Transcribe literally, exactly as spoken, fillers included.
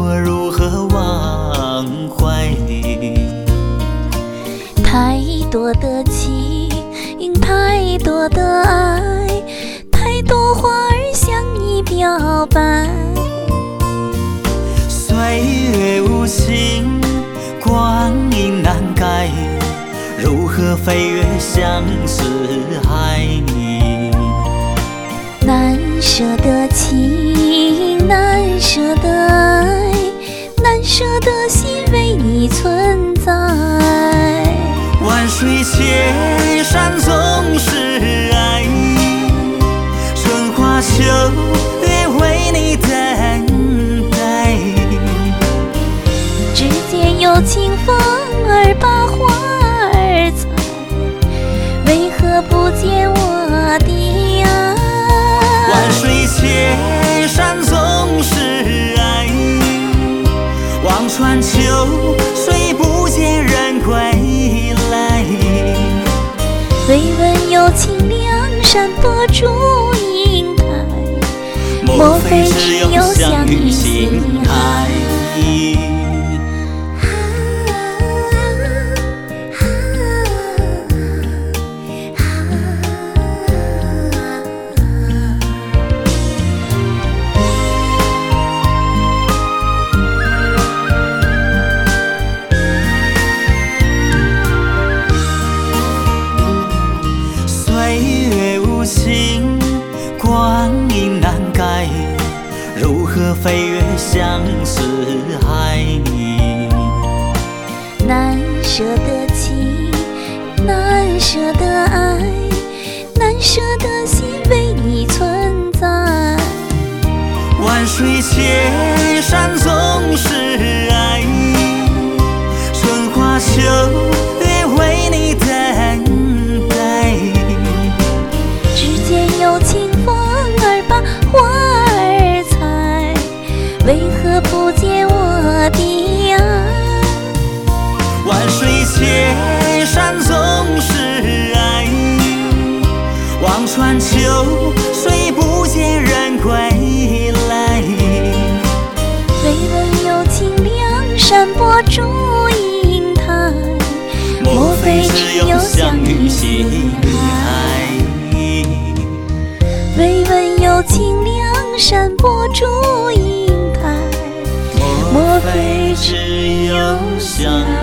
我如何忘怀你？ 太多的情，太多的爱，太多话儿向你表白。 岁月无情，光阴难改，如何飞越相思海？ 难舍的情，难舍的爱，难舍的心为你存在。 万水千山总是爱，春花秋月为你等待。 只见有清风儿把花儿采，为何不见我的爱？ 万水千山总是爱，望穿秋水不见人归来。 未闻有情梁山泊祝英台，莫非只有相遇心海？情光阴难改，如何飞越相思海？ 难舍的情，难舍的爱，难舍的心为你存在。 万水千山总是爱，春花秋月为你等待。 有清风儿把花儿采，为何不见我的爱？ 万水千山总是爱，望穿秋水不见人归来。 未闻有情梁山泊祝英台，莫非只有相遇心海？未闻有情梁山泊祝英台，莫非只有相